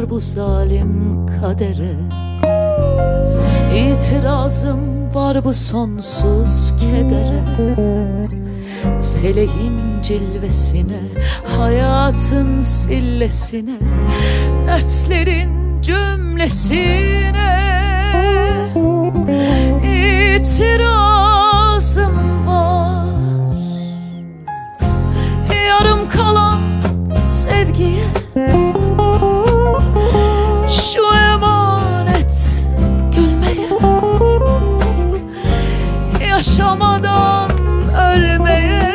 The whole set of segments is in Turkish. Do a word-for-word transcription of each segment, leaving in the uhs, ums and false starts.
var bu zalim kadere. İtirazım var bu sonsuz kedere. Feleğin cilvesine, hayatın sillesine, dertlerin cümlesine itirazım var. Yarım kalan sevgiye şu emanet gülmeye, yaşamadan ölmeye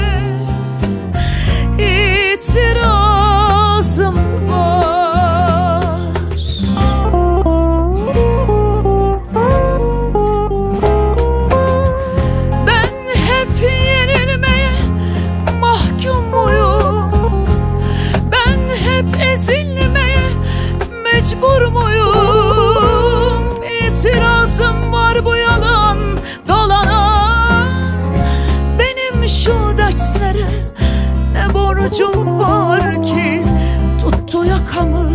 itirazım var. Ben hep yenilmeye mahkum muyum? Ben hep ezilmeye mecbur muyum? İtirazım var bu yalan dolana. Benim şu dertlere ne borcum var ki tuttu yakamı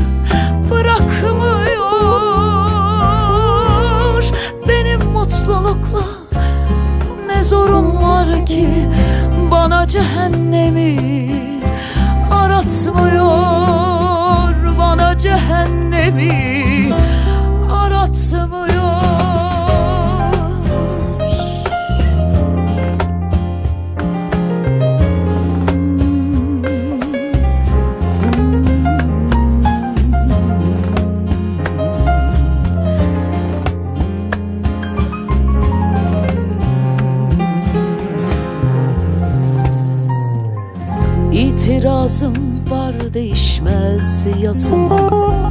bırakmıyor. Benim mutlulukla ne zorum var ki bana cehennemi aratmıyor. Bana cehennemi aratmıyor. İtirazım var değişmez yazıma.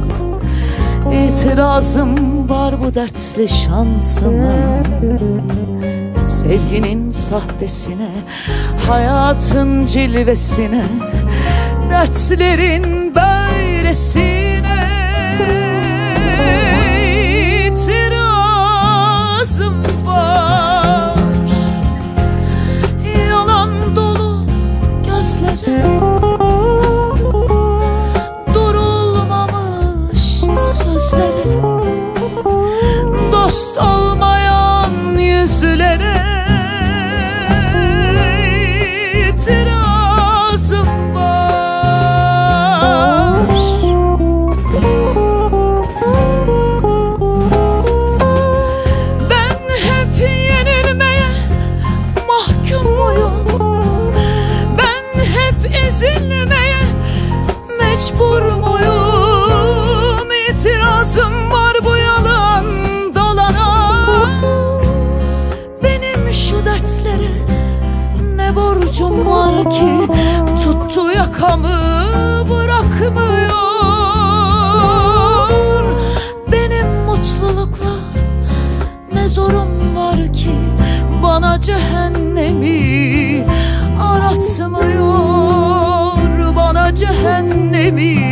İtirazım var bu dertli şansıma. Sevginin sahtesine, hayatın cilvesine, dertlerin böylesine itirazım var. Yalan dolu gözlere, durulmamış sözlere, dost olmayan yüzlere itirazım var. Ben hep yenilmeye mahkum muyum? Ben hep ezilmeye mecbur muyum? İtirazım var bu yalan dolana. Benim şu dertlere ne borcum var ki tuttu yakamı bırakmıyor. Benim mutlulukla ne zorum var ki bana cehennemi aratmıyor. Bana cehennemi